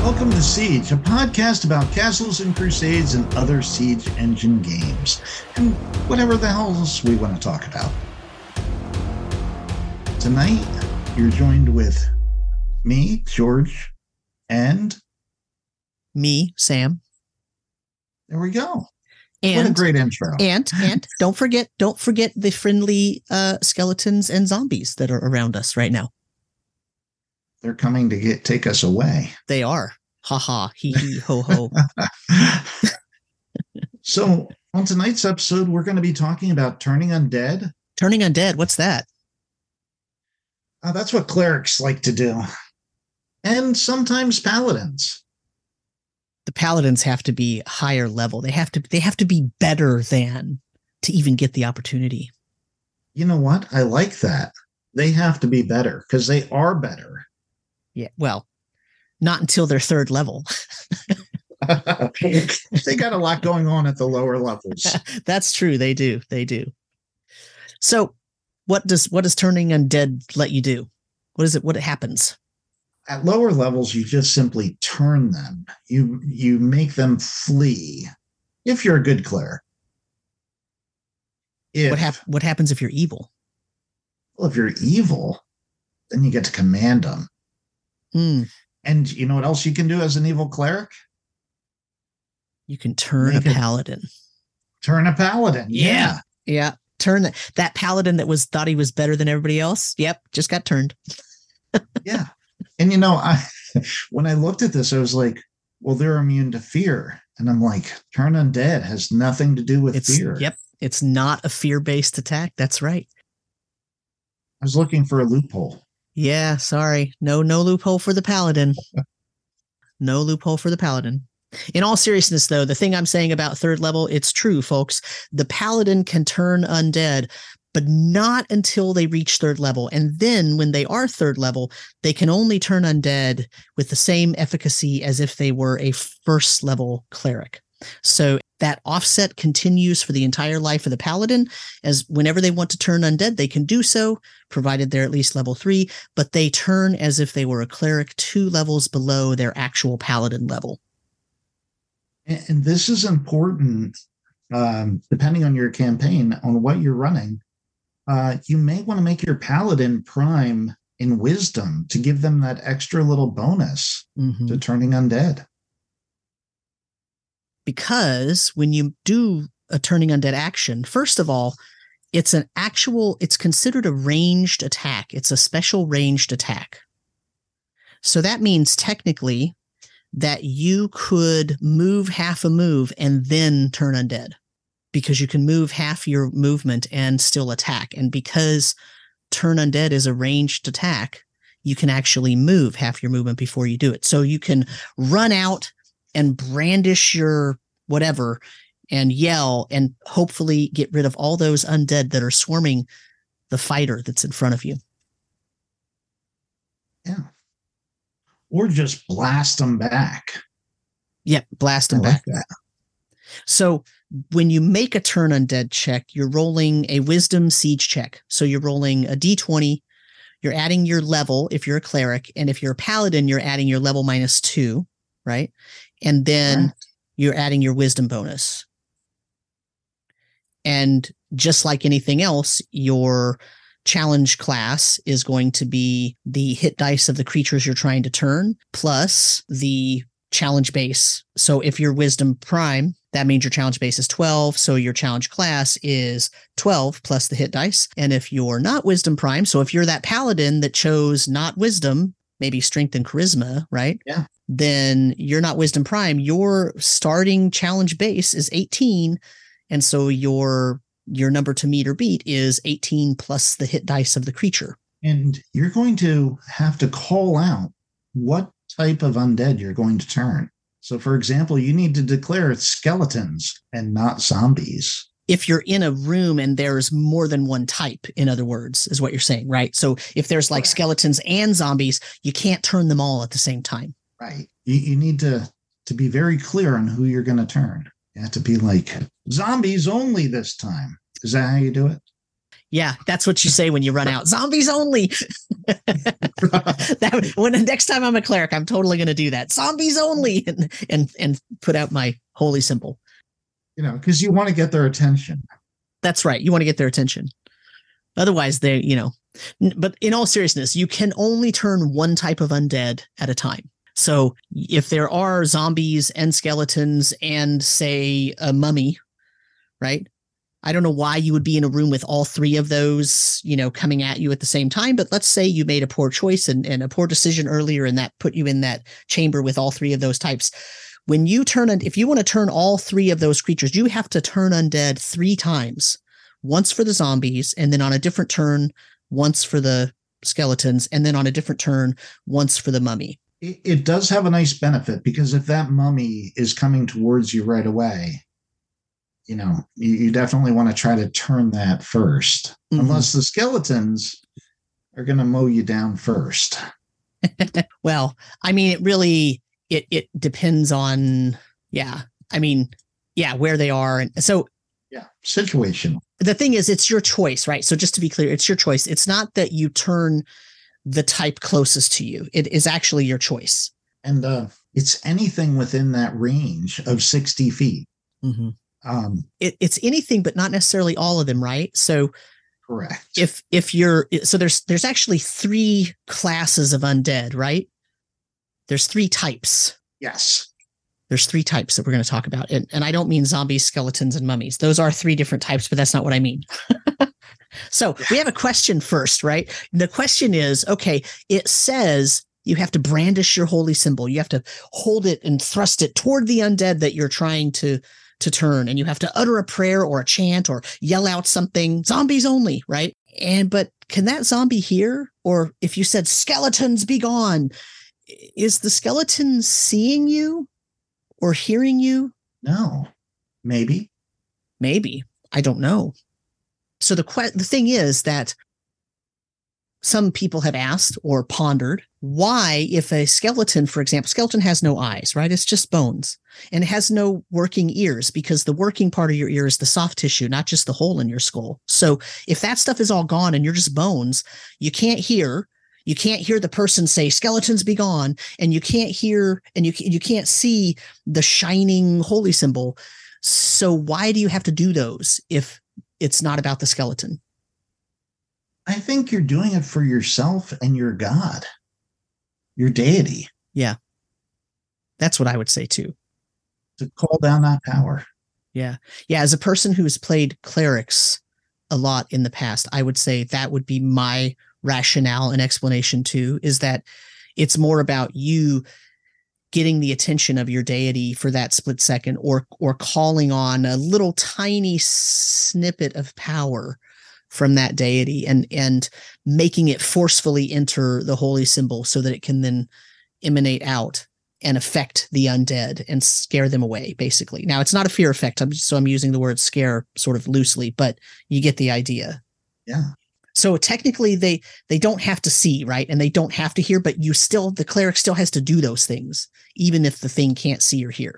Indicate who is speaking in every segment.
Speaker 1: Welcome to Siege, a podcast about castles and crusades and other siege engine games, and whatever the hell else we want to talk about. Tonight, you're joined with me, George, and
Speaker 2: me, Sam.
Speaker 1: There we go.
Speaker 2: And
Speaker 1: what a great intro.
Speaker 2: And don't forget the friendly skeletons and zombies that are around us right now.
Speaker 1: They're coming to take us away.
Speaker 2: They are. Ha ha, hee hee, ho ho.
Speaker 1: So on tonight's episode, we're going to be talking about turning undead.
Speaker 2: Turning undead, what's that?
Speaker 1: That's what clerics like to do. And sometimes paladins.
Speaker 2: The paladins have to be higher level. They have to be better than to even get the opportunity.
Speaker 1: You know what? I like that. They have to be better because they are better.
Speaker 2: Yeah, well, not until they're third level.
Speaker 1: They got a lot going on at the lower levels.
Speaker 2: That's true. They do. So what does turning undead let you do? What is it? What happens?
Speaker 1: At lower levels, you just simply turn them. You make them flee. If you're a good cleric.
Speaker 2: What happens if you're evil?
Speaker 1: Well, if you're evil, then you get to command them. And you know what else you can do as an evil cleric?
Speaker 2: You can turn a paladin.
Speaker 1: Turn a paladin. Yeah.
Speaker 2: Turn that paladin that thought he was better than everybody else. Yep. Just got turned.
Speaker 1: Yeah. And you know, when I looked at this, I was like, well, they're immune to fear. And I'm like, turn undead has nothing to do with fear.
Speaker 2: Yep. It's not a fear-based attack. That's right.
Speaker 1: I was looking for a loophole.
Speaker 2: Yeah, sorry. No loophole for the paladin. No loophole for the paladin. In all seriousness, though, the thing I'm saying about third level, it's true, folks. The paladin can turn undead, but not until they reach third level. And then when they are third level, they can only turn undead with the same efficacy as if they were a first level cleric. So that offset continues for the entire life of the paladin, as whenever they want to turn undead, they can do so, provided they're at least level 3, but they turn as if they were a cleric 2 levels below their actual paladin level.
Speaker 1: And this is important, depending on your campaign, on what you're running. You may want to make your paladin prime in wisdom to give them that extra little bonus to turning undead. Because
Speaker 2: when you do a turning undead action, first of all, it's considered a ranged attack. It's a special ranged attack. So that means technically that you could move half a move and then turn undead, because you can move half your movement and still attack. And because turn undead is a ranged attack, you can actually move half your movement before you do it. So you can run out and brandish your whatever and yell and hopefully get rid of all those undead that are swarming the fighter that's in front of you.
Speaker 1: Yeah. Or just blast them back.
Speaker 2: Yep, blast them back. Like that. So when you make a turn undead check, you're rolling a wisdom siege check. So you're rolling a d20, you're adding your level if you're a cleric, and if you're a paladin, you're adding your level -2, right? And then you're adding your wisdom bonus. And just like anything else, your challenge class is going to be the hit dice of the creatures you're trying to turn, plus the challenge base. So if you're wisdom prime, that means your challenge base is 12. So your challenge class is 12 plus the hit dice. And if you're not wisdom prime, so if you're that paladin that chose not wisdom, maybe strength and charisma, right?
Speaker 1: Yeah.
Speaker 2: Then you're not wisdom prime. Your starting challenge base is 18. And so your number to meet or beat is 18 plus the hit dice of the creature.
Speaker 1: And you're going to have to call out what type of undead you're going to turn. So, for example, you need to declare skeletons and not zombies.
Speaker 2: If you're in a room and there's more than one type, in other words, is what you're saying, right? So if there's like skeletons and zombies, you can't turn them all at the same time.
Speaker 1: Right. You need to be very clear on who you're going to turn. You have to be like, zombies only this time. Is that how you do it?
Speaker 2: Yeah, that's what you say when you run out. Zombies only. when the next time I'm a cleric, I'm totally going to do that. Zombies only, and put out my holy symbol.
Speaker 1: Because you want to get their attention.
Speaker 2: That's right. You want to get their attention. Otherwise, but in all seriousness, you can only turn one type of undead at a time. So if there are zombies and skeletons and, say, a mummy, right? I don't know why you would be in a room with all three of those, coming at you at the same time. But let's say you made a poor choice and a poor decision earlier, and that put you in that chamber with all three of those types. When you if you want to turn all three of those creatures, you have to turn undead 3 times. Once for the zombies, and then on a different turn, once for the skeletons, and then on a different turn, once for the mummy.
Speaker 1: It does have a nice benefit, because if that mummy is coming towards you right away, you definitely want to try to turn that first, unless the skeletons are going to mow you down first.
Speaker 2: Well, I mean, it really, it depends on, where they are. And so,
Speaker 1: situational.
Speaker 2: The thing is, it's your choice, right? So just to be clear, it's your choice. It's not that you turn the type closest to you. It is actually your choice.
Speaker 1: And it's anything within that range of 60 feet.
Speaker 2: Mm-hmm. It's anything, but not necessarily all of them, right? So
Speaker 1: correct.
Speaker 2: There's actually 3 classes of undead, right? There's 3 types.
Speaker 1: Yes.
Speaker 2: There's 3 types that we're going to talk about. And I don't mean zombies, skeletons, and mummies. Those are 3 different types, but that's not what I mean. So we have a question first, right? The question is, okay, it says you have to brandish your holy symbol. You have to hold it and thrust it toward the undead that you're trying to turn. And you have to utter a prayer or a chant or yell out something, zombies only, right? But can that zombie hear? Or if you said, skeletons be gone, is the skeleton seeing you or hearing you?
Speaker 1: No. Maybe.
Speaker 2: I don't know. So the thing is that some people have asked or pondered why, if a skeleton, for example, skeleton has no eyes, right? It's just bones, and it has no working ears, because the working part of your ear is the soft tissue, not just the hole in your skull. So if that stuff is all gone and you're just bones, you can't hear. You can't hear the person say, skeletons be gone, and you can't hear, and you can't see the shining holy symbol. So why do you have to do those if it's not about the skeleton?
Speaker 1: I think you're doing it for yourself and your God, your deity.
Speaker 2: Yeah. That's what I would say too.
Speaker 1: To call down that power.
Speaker 2: Yeah. Yeah. As a person who's played clerics a lot in the past, I would say that would be my rationale and explanation too, is that it's more about you getting the attention of your deity for that split second, or calling on a little tiny snippet of power from that deity and making it forcefully enter the holy symbol so that it can then emanate out and affect the undead and scare them away, basically. Now, it's not a fear effect, so I'm using the word scare sort of loosely, but you get the idea.
Speaker 1: Yeah.
Speaker 2: So technically they don't have to see, right? And they don't have to hear, but the cleric still has to do those things, even if the thing can't see or hear.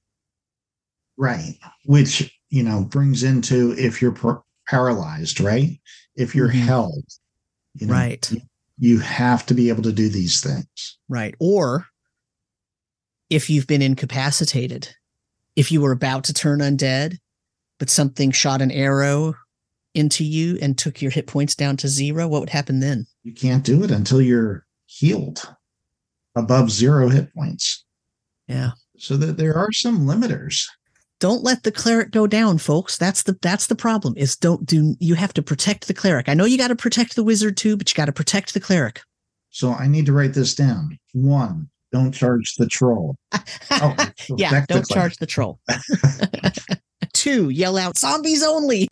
Speaker 1: Right. Which, brings into, if you're paralyzed, right? If you're held,
Speaker 2: right.
Speaker 1: You have to be able to do these things.
Speaker 2: Right. Or if you've been incapacitated, if you were about to turn undead, but something shot an arrow into you and took your hit points down to 0, what would happen then?
Speaker 1: You can't do it until you're healed above 0 hit points.
Speaker 2: Yeah.
Speaker 1: So that there are some limiters.
Speaker 2: Don't let the cleric go down, folks. That's the problem, is you have to protect the cleric. I know you got to protect the wizard too, but you got to protect the cleric.
Speaker 1: So I need to write this down. 1, don't charge the troll.
Speaker 2: Yeah, don't charge the troll. 2, yell out, zombies only.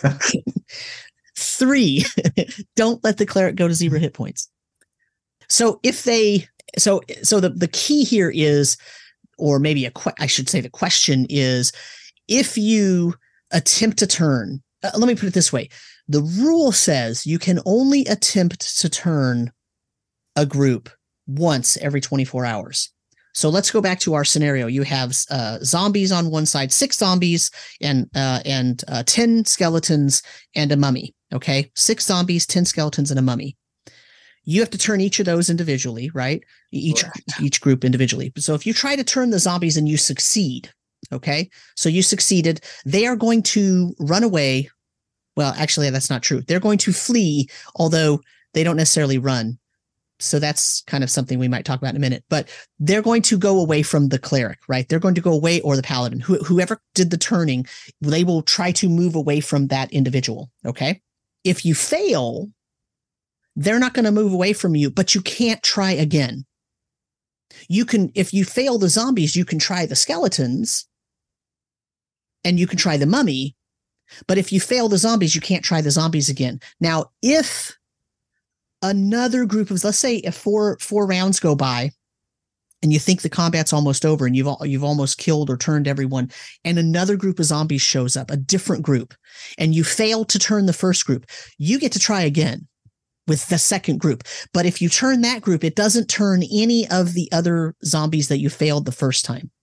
Speaker 2: 3, don't let the cleric go to 0 hit points. So the key here is, or maybe I should say the question is, if you attempt to turn, let me put it this way. The rule says you can only attempt to turn a group once every 24 hours. So let's go back to our scenario. You have zombies on one side, 6 zombies and 10 skeletons and a mummy. Okay. 6 zombies, 10 skeletons and a mummy. You have to turn each of those individually, right?
Speaker 1: Correct.
Speaker 2: Each group individually. So if you try to turn the zombies and you succeed, okay, so you succeeded, they are going to run away. Well, actually, that's not true. They're going to flee, although they don't necessarily run. So that's kind of something we might talk about in a minute. But they're going to go away from the cleric, right? They're going to go away, or the paladin. Whoever did the turning, they will try to move away from that individual, okay? If you fail, they're not going to move away from you, but you can't try again. You can, if you fail the zombies, you can try the skeletons and you can try the mummy. But if you fail the zombies, you can't try the zombies again. Now, if another group of, let's say if four rounds go by and you think the combat's almost over and you've almost killed or turned everyone, and another group of zombies shows up, a different group, and you fail to turn the first group, you get to try again with the second group. But if you turn that group, it doesn't turn any of the other zombies that you failed the first time.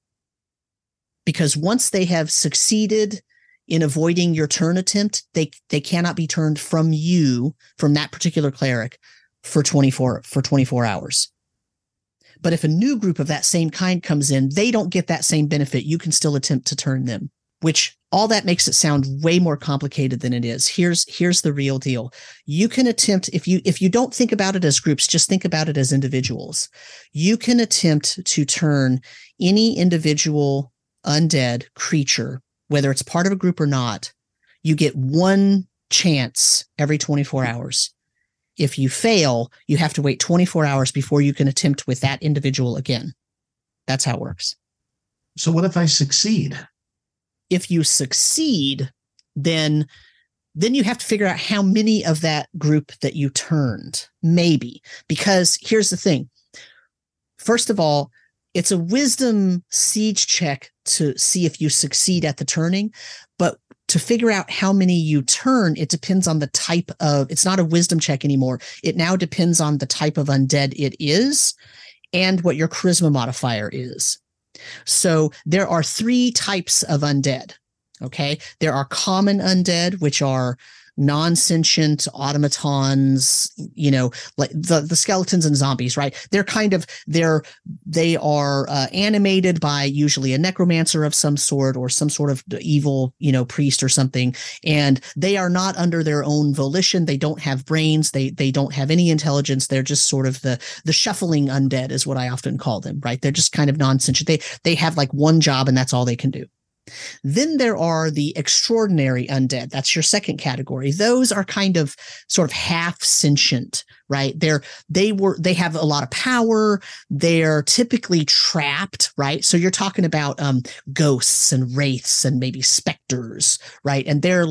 Speaker 2: Because once they have succeeded in avoiding your turn attempt, they cannot be turned from you, from that particular cleric, for 24 hours. But if a new group of that same kind comes in, they don't get that same benefit. You can still attempt to turn them, which all that makes it sound way more complicated than it is. Here's the real deal. You can attempt, if you don't think about it as groups, just think about it as individuals. You can attempt to turn any individual undead creature, whether it's part of a group or not. You get one chance every 24 hours. If you fail, you have to wait 24 hours before you can attempt with that individual again. That's how it works.
Speaker 1: So what if I succeed?
Speaker 2: If you succeed, then you have to figure out how many of that group that you turned, maybe. Because here's the thing. First of all, it's a wisdom siege check to see if you succeed at the turning, but to figure out how many you turn, it depends on the type of, it's not a wisdom check anymore. It now depends on the type of undead it is and what your charisma modifier is. So there are 3 types of undead. Okay. There are common undead, which are non-sentient automatons, like the skeletons and zombies, right? They're kind of, they are animated by usually a necromancer of some sort or some sort of evil, priest or something. And they are not under their own volition. They don't have brains. They don't have any intelligence. They're just sort of the shuffling undead is what I often call them, right? They're just kind of non-sentient. They have like one job and that's all they can do. Then there are the extraordinary undead. That's your second category. Those are kind of sort of half sentient, right? They have a lot of power. They're typically trapped, right? So you're talking about ghosts and wraiths and maybe specters, right? And they're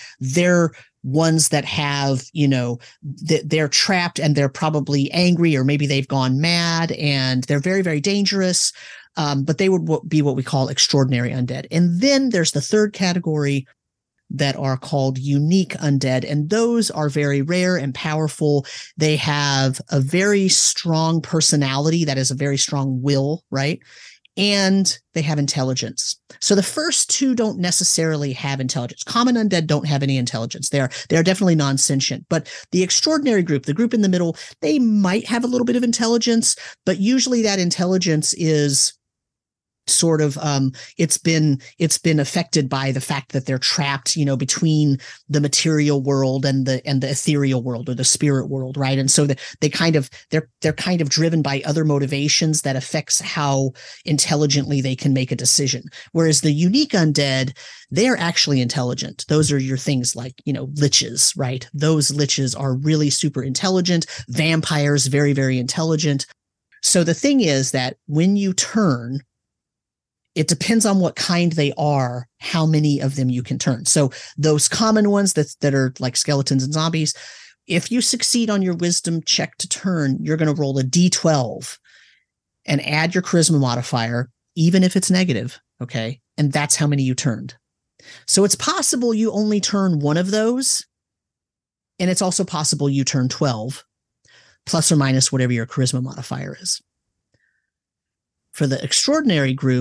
Speaker 2: ones that have, they're trapped and they're probably angry, or maybe they've gone mad, and they're very, very dangerous. But they would be what we call extraordinary undead. And then there's the third category that are called unique undead. And those are very rare and powerful. They have a very strong personality, that is a very strong will, right? And they have intelligence. So the first 2 don't necessarily have intelligence. Common undead don't have any intelligence. They are definitely non-sentient. But the extraordinary group, the group in the middle, they might have a little bit of intelligence, but usually that intelligence is sort of it's been affected by the fact that they're trapped, between the material world and the ethereal world or the spirit world, right? And so they're kind of driven by other motivations that affects how intelligently they can make a decision. Whereas the unique undead, they're actually intelligent. Those are your things like, liches, right? Those liches are really super intelligent. Vampires, very, very intelligent. So the thing is that when you turn, it depends on what kind they are, how many of them you can turn. So those common ones that are like skeletons and zombies, if you succeed on your wisdom check to turn, you're going to roll a D12 and add your charisma modifier, even if it's negative. Okay. And that's how many you turned. So it's possible you only turn one of those. And it's also possible you turn 12, plus or minus whatever your charisma modifier is. For the extraordinary group,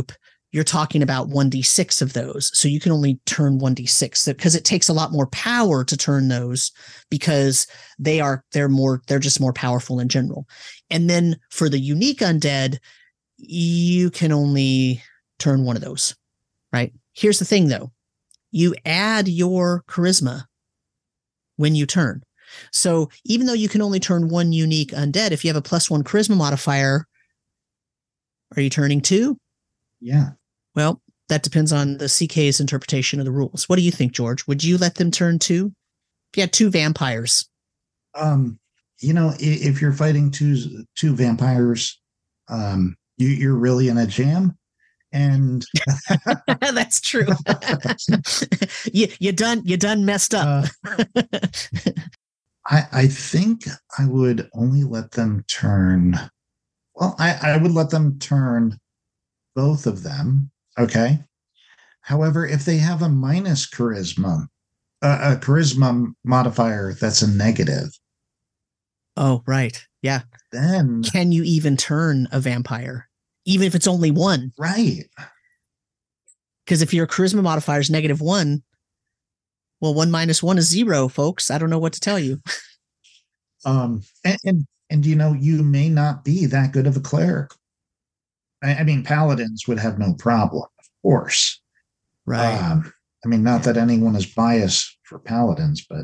Speaker 2: you're talking about 1d6 of those. So you can only turn 1d6 because it takes a lot more power to turn those because they're just more powerful in general. And then for the unique undead, you can only turn one of those, right? Here's the thing though. You add your charisma when you turn. So even though you can only turn one unique undead, if you have a +1 charisma modifier, are you turning 2?
Speaker 1: Yeah.
Speaker 2: Well, that depends on the CK's interpretation of the rules. What do you think, George? Would you let them turn 2? If you had 2 vampires.
Speaker 1: If you're fighting two vampires, you're really in a jam. And
Speaker 2: that's true. you done messed up.
Speaker 1: I think I would only let them turn. Well, I would let them turn both of them. Okay. However, if they have a minus charisma, a charisma modifier that's a negative.
Speaker 2: Oh, right. Yeah.
Speaker 1: Then
Speaker 2: can you even turn a vampire, even if it's only 1?
Speaker 1: Right.
Speaker 2: Because if your charisma modifier is -1, well, 1 minus 1 is 0, folks. I don't know what to tell you.
Speaker 1: And you may not be that good of a cleric. I mean, paladins would have no problem, of course.
Speaker 2: Right.
Speaker 1: Not that anyone is biased for paladins, but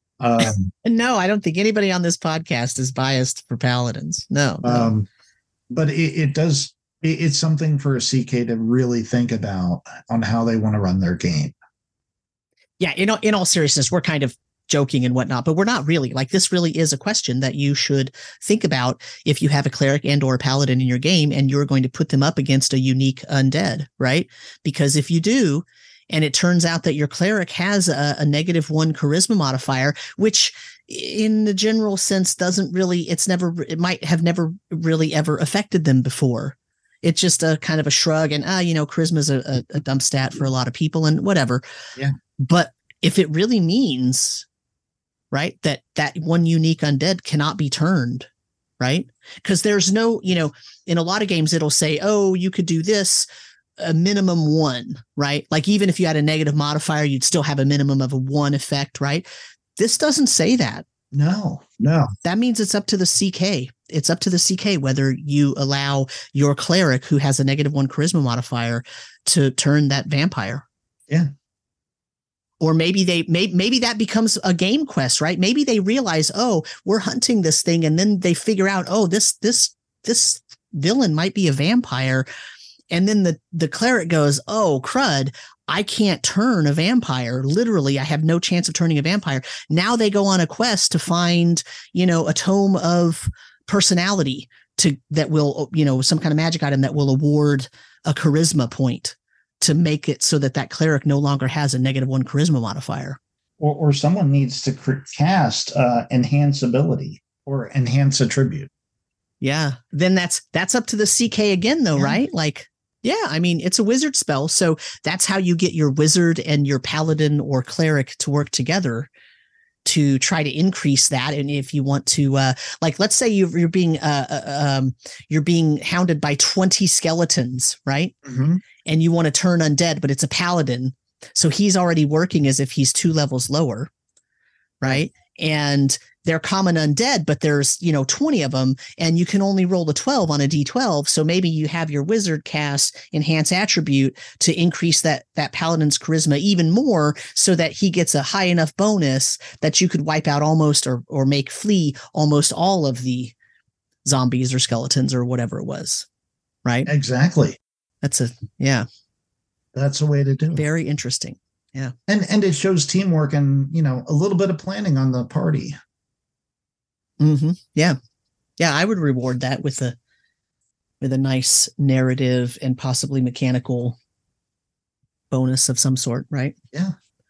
Speaker 2: no, I don't think anybody on this podcast is biased for paladins. No.
Speaker 1: But it does. It's something for a CK to really think about on how they want to run their game.
Speaker 2: Yeah, in all seriousness, we're kind of joking and whatnot, but we're not really. Like, this really is a question that you should think about if you have a cleric and or a paladin in your game and you're going to put them up against a unique undead, right? Because if you do, and it turns out that your cleric has a -1 charisma modifier, which in the general sense it might have never really ever affected them before. It's just a kind of a shrug and, charisma is a dumb stat for a lot of people and whatever.
Speaker 1: Yeah.
Speaker 2: But if it really means, right, that one unique undead cannot be turned, right? Because there's no, in a lot of games, it'll say, oh, you could do this, a minimum 1, right? Like even if you had a negative modifier, you'd still have a minimum of a 1 effect, right? This doesn't say that.
Speaker 1: No.
Speaker 2: That means it's up to the CK. It's up to the CK whether you allow your cleric who has a -1 charisma modifier to turn that vampire.
Speaker 1: Yeah.
Speaker 2: Or maybe maybe that becomes a game quest, right? Maybe they realize, oh, we're hunting this thing, and then they figure out, oh, this villain might be a vampire. And then the cleric goes, oh, crud, I can't turn a vampire. Literally, I have no chance of turning a vampire. Now they go on a quest to find, a tome of personality that will, some kind of magic item that will award a charisma point to make it so that cleric no longer has a -1 charisma modifier.
Speaker 1: Or someone needs to cast enhance ability or enhance attribute.
Speaker 2: Yeah. Then that's up to the CK again, though, right? Like, yeah, I mean, it's a wizard spell. So that's how you get your wizard and your paladin or cleric to work together to try to increase that. And if you want to, let's say you're being hounded by 20 skeletons, right?
Speaker 1: Mm-hmm.
Speaker 2: And you want to turn undead, but it's a paladin. So he's already working as if he's 2 levels lower, right? And they're common undead, but there's, 20 of them, and you can only roll a 12 on a D12. So maybe you have your wizard cast enhance attribute to increase that paladin's charisma even more so that he gets a high enough bonus that you could wipe out almost or make flee almost all of the zombies or skeletons or whatever it was. Right?
Speaker 1: Exactly.
Speaker 2: That's a
Speaker 1: way to do it.
Speaker 2: Very interesting. Yeah.
Speaker 1: And it shows teamwork and, a little bit of planning on the party.
Speaker 2: Mm-hmm. Yeah. Yeah. I would reward that with a nice narrative and possibly mechanical bonus of some sort. Right.
Speaker 1: Yeah.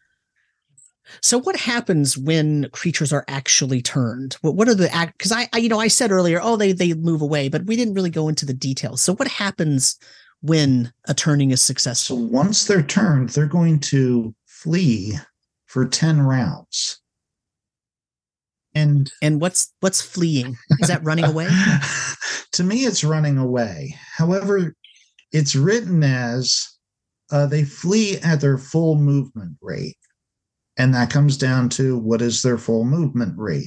Speaker 2: So what happens when creatures are actually turned? What are because I said earlier, oh, they move away, but we didn't really go into the details. So what happens when a turning is successful?
Speaker 1: So once they're turned, they're going to flee for 10 rounds. And
Speaker 2: what's fleeing? Is that running away?
Speaker 1: To me, it's running away. However, it's written as they flee at their full movement rate. And that comes down to what is their full movement rate?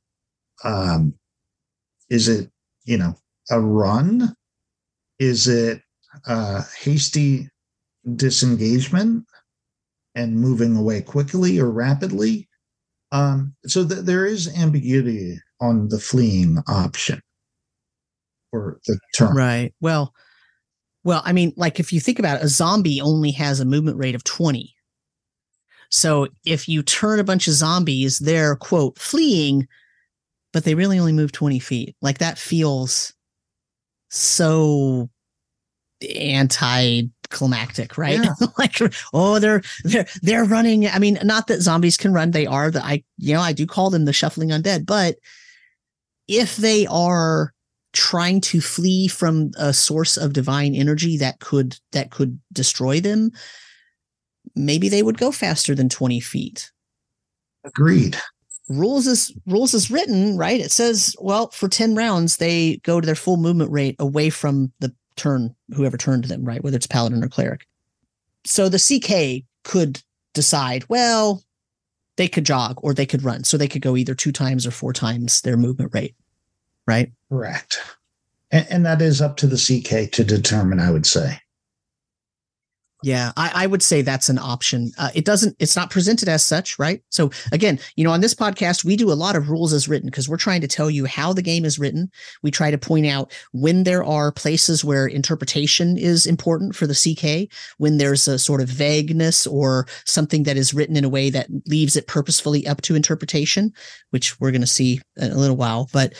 Speaker 1: Is it, a run? Is it hasty disengagement and moving away quickly or rapidly? So there is ambiguity on the fleeing option or the term.
Speaker 2: Right. Well, I mean, like if you think about it, a zombie only has a movement rate of 20. So if you turn a bunch of zombies, they're, quote, fleeing, but they really only move 20 feet. Like that feels so anticlimactic, right? Yeah. Like, oh, they're running. I mean, not that zombies can run. They are I do call them the shuffling undead, but if they are trying to flee from a source of divine energy that could destroy them, maybe they would go faster than 20 feet.
Speaker 1: Agreed.
Speaker 2: Rules is written, right? It says, well, for 10 rounds, they go to their full movement rate away from the turn, whoever turned them, right? Whether it's paladin or cleric. So the CK could decide, well, they could jog or they could run. So they could go either 2 times or 4 times their movement rate, right?
Speaker 1: Correct. And that is up to the CK to determine, I would say.
Speaker 2: Yeah, I would say that's an option. It's not presented as such, right? So again, on this podcast, we do a lot of rules as written because we're trying to tell you how the game is written. We try to point out when there are places where interpretation is important for the CK, when there's a sort of vagueness or something that is written in a way that leaves it purposefully up to interpretation, which we're going to see in a little while. But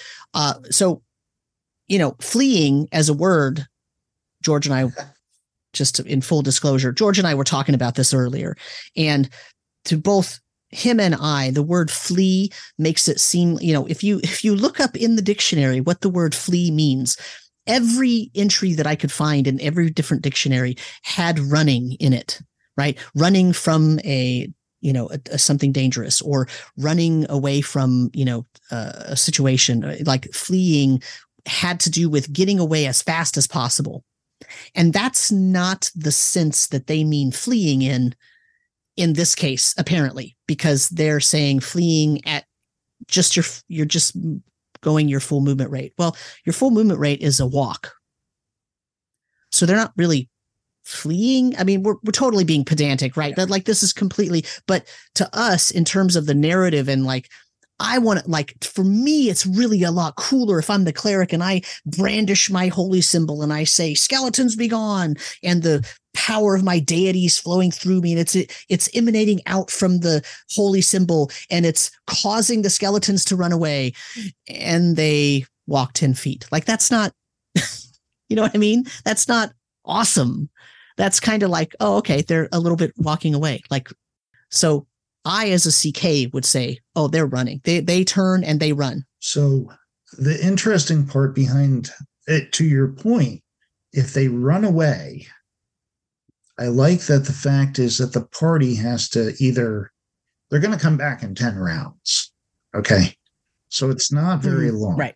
Speaker 2: fleeing as a word, George and I, just in full disclosure, George and I were talking about this earlier, and to both him and I, the word flee makes it seem, if you look up in the dictionary what the word flee means, every entry that I could find in every different dictionary had running in it, right? Running from a something dangerous or running away from, a situation. Like fleeing had to do with getting away as fast as possible. And that's not the sense that they mean fleeing in this case, apparently, because they're saying fleeing at just you're just going your full movement rate. Well, your full movement rate is a walk. So they're not really fleeing. I mean, we're totally being pedantic, right? But like this is completely, but to us in terms of the narrative and like, I want to, like, for me, it's really a lot cooler if I'm the cleric and I brandish my holy symbol and I say, skeletons be gone, and the power of my deity is flowing through me. And it's emanating out from the holy symbol and it's causing the skeletons to run away. And they walk 10 feet. Like, that's not, you know what I mean? That's not awesome. That's kind of like, oh, okay, they're a little bit walking away. Like, so I, as a CK, would say, oh, they're running. They turn and they run.
Speaker 1: So the interesting part behind it, to your point, if they run away, I like that the fact is that the party has to they're going to come back in 10 rounds. Okay. So it's not very long.
Speaker 2: Right.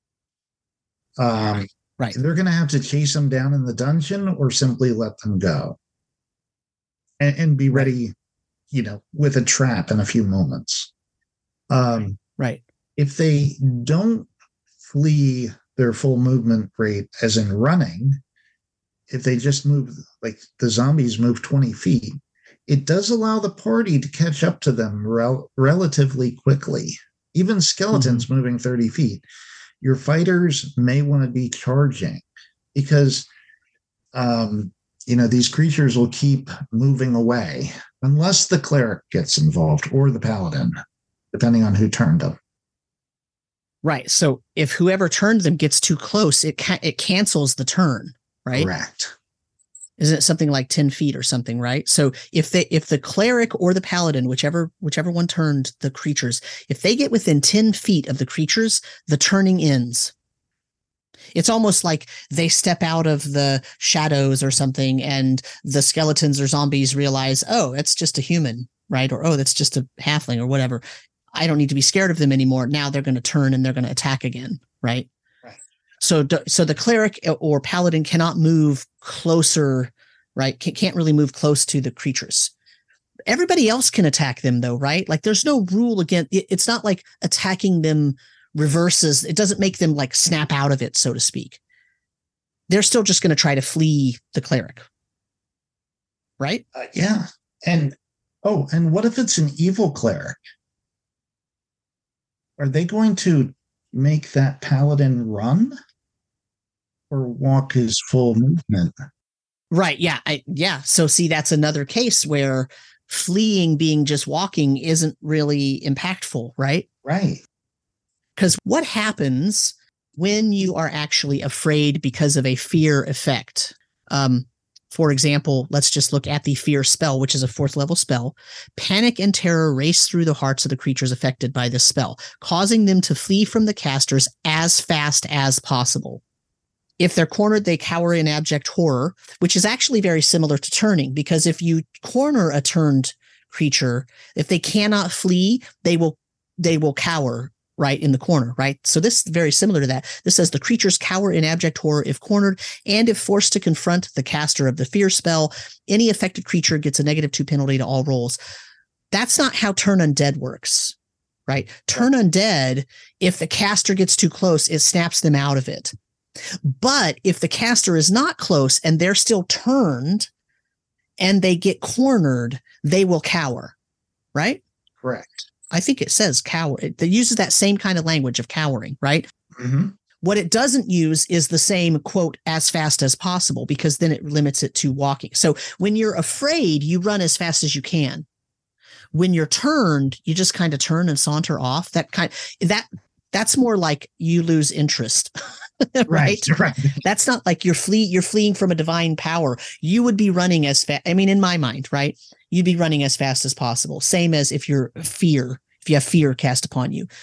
Speaker 1: Right. They're going to have to chase them down in the dungeon or simply let them go and be ready, with a trap in a few moments.
Speaker 2: Right.
Speaker 1: If they don't flee their full movement rate, as in running, if they just move, like the zombies move 20 feet, it does allow the party to catch up to them relatively quickly. Even skeletons moving 30 feet. Your fighters may want to be charging because, these creatures will keep moving away unless the cleric gets involved or the paladin, depending on who turned them.
Speaker 2: Right. So if whoever turned them gets too close, it cancels the turn, right?
Speaker 1: Correct.
Speaker 2: Isn't it something like 10 feet or something, right? So if the cleric or the paladin, whichever one turned the creatures, if they get within 10 feet of the creatures, the turning ends. It's almost like they step out of the shadows or something and the skeletons or zombies realize, oh, that's just a human, right? Or, oh, that's just a halfling or whatever. I don't need to be scared of them anymore. Now they're going to turn and they're going to attack again, right?
Speaker 1: Right.
Speaker 2: So the cleric or paladin cannot move closer, right? Can't really move close to the creatures. Everybody else can attack them though, right? Like there's no rule against it's not like attacking them reverses. It doesn't make them like snap out of it, so to speak. They're still just going to try to flee the cleric. Right?
Speaker 1: Yeah. And what if it's an evil cleric? Are they going to make that paladin run or walk his full movement?
Speaker 2: Right. Yeah. So see, that's another case where fleeing being just walking isn't really impactful, right?
Speaker 1: Right.
Speaker 2: Because what happens when you are actually afraid because of a fear effect? For example, let's just look at the fear spell, which is a 4th level spell. Panic and terror race through the hearts of the creatures affected by this spell, causing them to flee from the casters as fast as possible. If they're cornered, they cower in abject horror, which is actually very similar to turning, because if you corner a turned creature, if they cannot flee, they will cower right in the corner, right? So this is very similar to that. This says the creatures cower in abject horror if cornered, and if forced to confront the caster of the fear spell, any affected creature gets a -2 penalty to all rolls. That's not how Turn Undead works, right? Turn Undead, if the caster gets too close, it snaps them out of it. But if the caster is not close and they're still turned and they get cornered, they will cower, right?
Speaker 1: Correct.
Speaker 2: I think it says cower. It uses that same kind of language of cowering, right?
Speaker 1: Mm-hmm.
Speaker 2: What it doesn't use is the same quote as fast as possible, because then it limits it to walking. So when you're afraid, you run as fast as you can. When you're turned, you just kind of turn and saunter off. That's more like you lose interest. Right?
Speaker 1: Right.
Speaker 2: That's not like you're fleeing from a divine power. You would be running as fast. I mean, in my mind, right? You'd be running as fast as possible. Same as if you have fear cast upon you.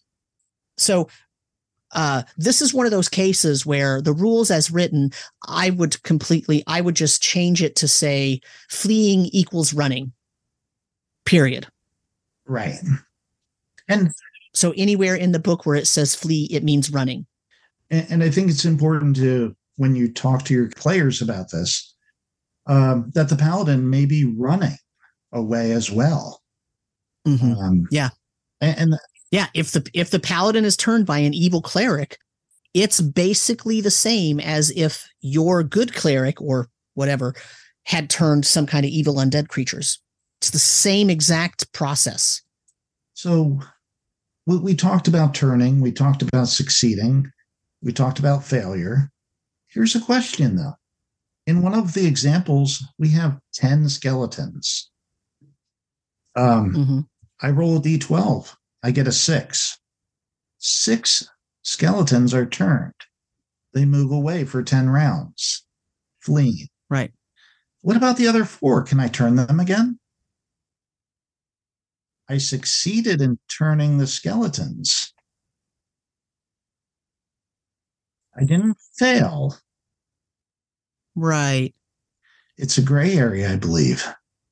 Speaker 2: So this is one of those cases where the rules as written, I would just change it to say fleeing equals running. Period.
Speaker 1: Right. And
Speaker 2: so anywhere in the book where it says flee, it means running.
Speaker 1: And I think it's important to, when you talk to your players about this, that the paladin may be running away as well.
Speaker 2: Mm-hmm. Yeah.
Speaker 1: And
Speaker 2: yeah, if the paladin is turned by an evil cleric, it's basically the same as if your good cleric or whatever had turned some kind of evil undead creatures. It's the same exact process.
Speaker 1: So we talked about turning, we talked about succeeding, we talked about failure. Here's a question, though. In one of the examples, we have 10 skeletons. I roll a d12. I get a 6. 6 skeletons are turned. They move away for 10 rounds, fleeing.
Speaker 2: Right.
Speaker 1: What about the other 4? Can I turn them again? I succeeded in turning the skeletons. I didn't fail.
Speaker 2: Right.
Speaker 1: It's a gray area, I believe.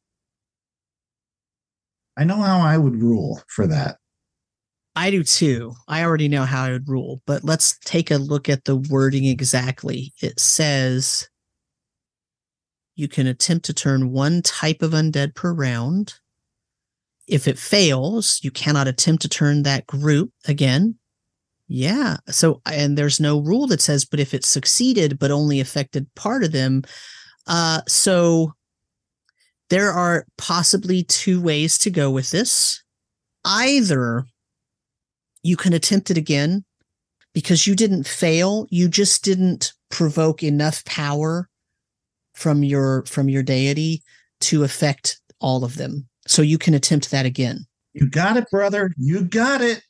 Speaker 1: I know how I would rule for that.
Speaker 2: I do too. I already know how I would rule, but let's take a look at the wording exactly. It says you can attempt to turn one type of undead per round. If it fails, you cannot attempt to turn that group again. Yeah. So, and there's no rule that says, but if it succeeded, but only affected part of them. So there are possibly 2 ways to go with this. Either you can attempt it again because you didn't fail. You just didn't provoke enough power from your deity to affect all of them. So you can attempt that again.
Speaker 1: You got it, brother. You got it.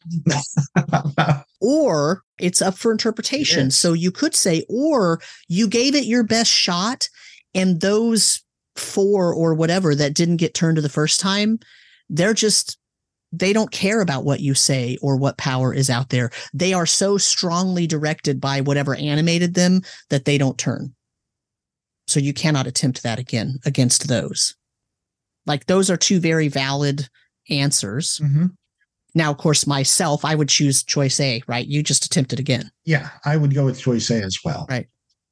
Speaker 2: Or it's up for interpretation. So you could say, or you gave it your best shot, and those 4 or whatever that didn't get turned to the first time, they don't care about what you say or what power is out there. They are so strongly directed by whatever animated them that they don't turn. So you cannot attempt that again against those. Like, those are 2 very valid answers.
Speaker 1: Mm-hmm.
Speaker 2: Now, of course, myself, I would choose choice A, right? You just attempt it again.
Speaker 1: Yeah, I would go with choice A as well.
Speaker 2: Right.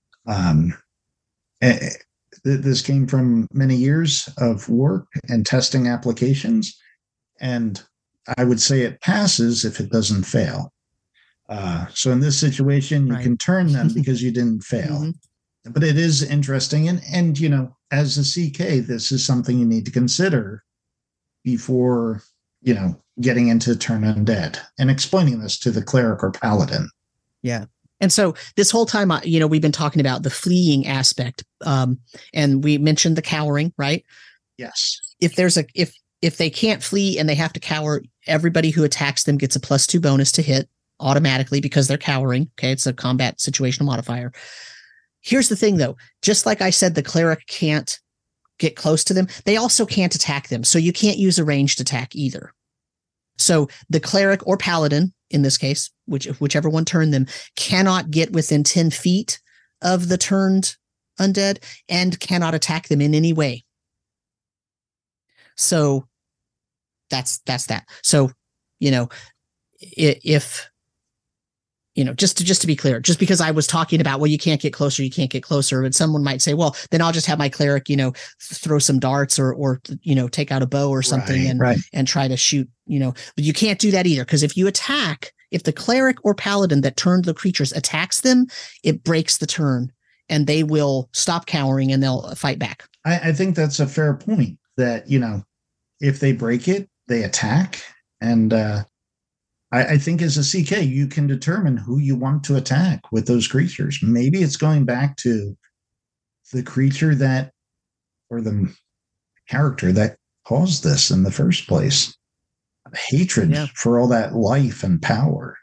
Speaker 1: This came from many years of work and testing applications, and I would say it passes if it doesn't fail. So in this situation, you can turn them because you didn't fail. But it is interesting. And, you know, as a CK, this is something you need to consider before, you know, getting into turn undead and explaining this to the cleric or paladin. Yeah.
Speaker 2: And so this whole time, you know, we've been talking about the fleeing aspect, and we mentioned the cowering, right?
Speaker 1: Yes.
Speaker 2: If they can't flee and they have to cower, everybody who attacks them gets a +2 bonus to hit automatically because they're cowering. Okay, it's a combat situational modifier. Here's the thing, though. Just like I said, the cleric can't get close to them. They also can't attack them, so you can't use a ranged attack either. So the cleric or paladin, in this case, whichever one turned them, cannot get within 10 feet of the turned undead and cannot attack them in any way. So that's that. So, you know, if, you know, just to be clear, just because I was talking about, well, you can't get closer, and someone might say, well, then I'll just have my cleric, you know, throw some darts or you know, take out a bow or something and try to shoot, you know, but you can't do that either. Because if the cleric or paladin that turned the creatures attacks them, it breaks the turn and they will stop cowering and they'll fight back.
Speaker 1: I think that's a fair point, that, you know, if they break it, they attack. And I think as a CK, you can determine who you want to attack with those creatures. Maybe it's going back to the creature that, or the character that caused this in the first place. Hatred for all that life and power.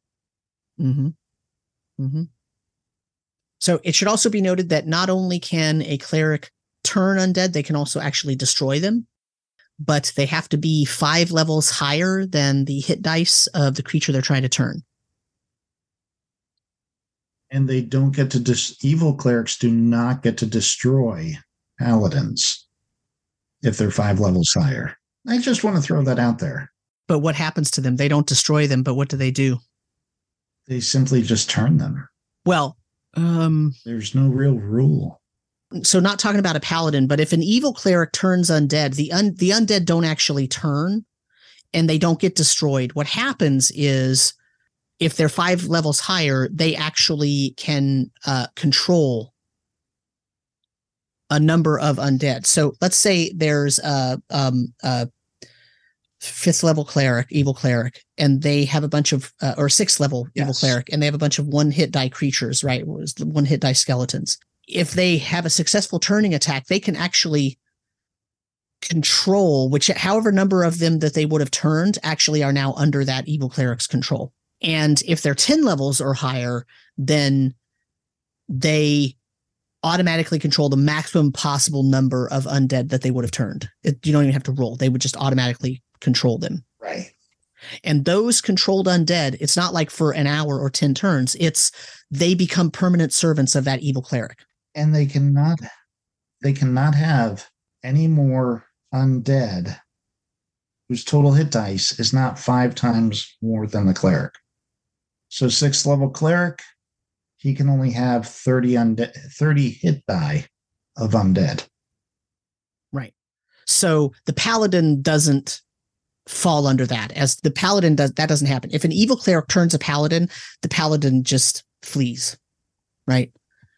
Speaker 2: So it should also be noted that not only can a cleric turn undead, they can also actually destroy them, but they have to be 5 levels higher than the hit dice of the creature they're trying to turn.
Speaker 1: And they don't get to evil clerics do not get to destroy paladins if they're 5 levels higher. I just want to throw that out there.
Speaker 2: But what happens to them? They don't destroy them, but what do?
Speaker 1: They simply just turn them.
Speaker 2: Well,
Speaker 1: there's no real rule.
Speaker 2: So not talking about a paladin, but if an evil cleric turns undead, the undead don't actually turn and they don't get destroyed. What happens is, if they're 5 levels higher, they actually can control a number of undead. So let's say there's a 5th level cleric, evil cleric, and they have a bunch of, or 6th level evil cleric, and they have a bunch of 1 hit die creatures, right? 1 hit die skeletons. If they have a successful turning attack, they can actually control however number of them that they would have turned actually are now under that evil cleric's control. And if they're 10 levels or higher, then they automatically control the maximum possible number of undead that they would have turned. You don't even have to roll. They would just automatically control them.
Speaker 1: Right.
Speaker 2: And those controlled undead, it's not like for an hour or 10 turns. They become permanent servants of that evil cleric.
Speaker 1: And they cannot have any more undead whose total hit dice is not 5 times more than the cleric. So 6th level cleric, he can only have 30 hit die of undead.
Speaker 2: Right. So the paladin doesn't fall under that. As the paladin does, that doesn't happen. If an evil cleric turns a paladin, the paladin just flees. Right.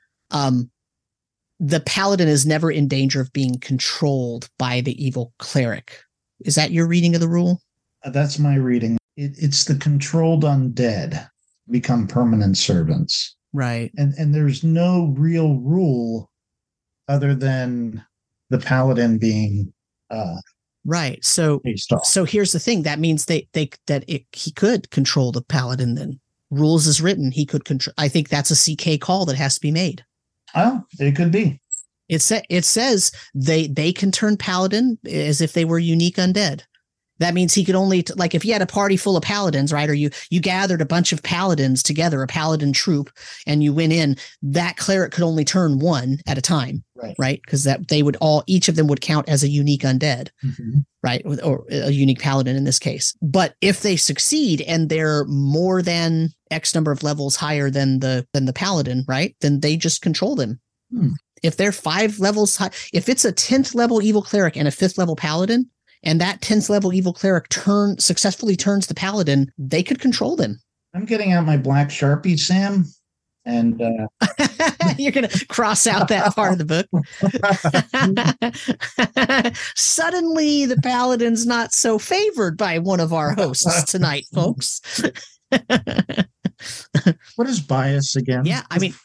Speaker 2: The paladin is never in danger of being controlled by the evil cleric. Is that your reading of the rule?
Speaker 1: That's my reading. It's the controlled undead become permanent servants.
Speaker 2: Right.
Speaker 1: And there's no real rule other than the paladin being
Speaker 2: right. So here's the thing. That means he could control the paladin then. Rules is written. He could control. I think that's a CK call that has to be made.
Speaker 1: Oh, it could be.
Speaker 2: It says they can turn paladin as if they were unique undead. That means he could only, like if you had a party full of paladins, right? Or you gathered a bunch of paladins together, a paladin troop, and you went in, that cleric could only turn one at a time, right? Because that they would each of them would count as a unique undead, right? Or a unique paladin in this case. But if they succeed and they're more than X number of levels higher than the paladin, right? Then they just control them. If they're 5 levels high, if it's a 10th level evil cleric and a 5th level paladin, and that 10th level evil cleric successfully turns the paladin, they could control them.
Speaker 1: I'm getting out my black Sharpie, Sam, and
Speaker 2: you're going to cross out that part of the book. Suddenly, the paladin's not so favored by one of our hosts tonight, folks.
Speaker 1: What is bias again?
Speaker 2: Yeah, I mean,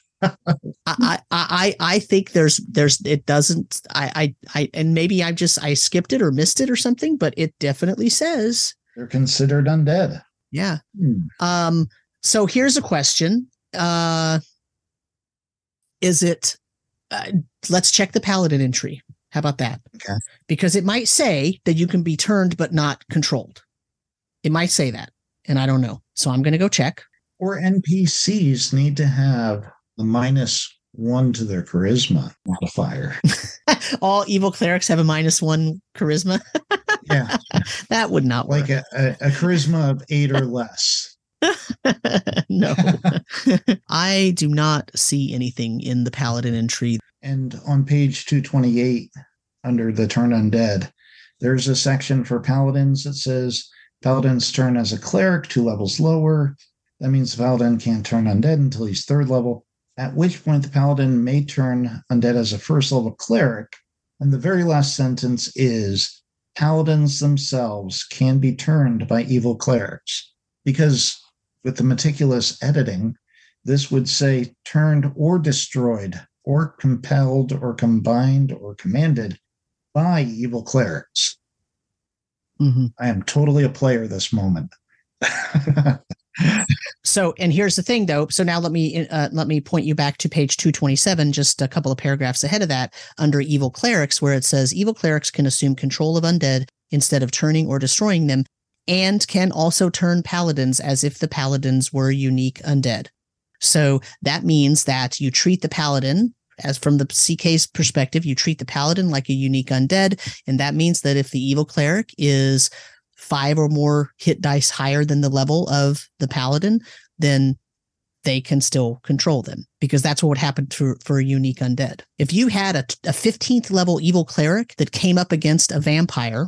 Speaker 2: I think there's it doesn't I and maybe I skipped it or missed it or something, but it definitely says
Speaker 1: they're considered undead.
Speaker 2: Yeah. So here's a question. Is it let's check the paladin entry. How about that?
Speaker 1: Okay.
Speaker 2: Because it might say that you can be turned but not controlled. It might say that, and I don't know. So I'm going to go check.
Speaker 1: Or NPCs need to have a -1 to their charisma modifier.
Speaker 2: All evil clerics have a -1 charisma.
Speaker 1: Yeah.
Speaker 2: That would not work.
Speaker 1: Like a charisma of 8 or less.
Speaker 2: No. I do not see anything in the paladin entry.
Speaker 1: And on page 228, under the turn undead, there's a section for paladins that says paladins turn as a cleric 2 levels lower. That means the paladin can't turn undead until he's 3rd level, at which point the paladin may turn undead as a 1st level cleric. And the very last sentence is paladins themselves can be turned by evil clerics. Because with the meticulous editing, this would say turned or destroyed or compelled or combined or commanded by evil clerics. I am totally a player this moment.
Speaker 2: So, and here's the thing though. So now let me point you back to page 227, just a couple of paragraphs ahead of that, under evil clerics, where it says evil clerics can assume control of undead instead of turning or destroying them, and can also turn paladins as if the paladins were unique undead. So that means that you treat the paladin, as from the CK's perspective, you treat the paladin like a unique undead, and that means that if the evil cleric is 5 or more hit dice higher than the level of the paladin, then they can still control them, because that's what would happen for a unique undead. If you had a 15th level evil cleric that came up against a vampire,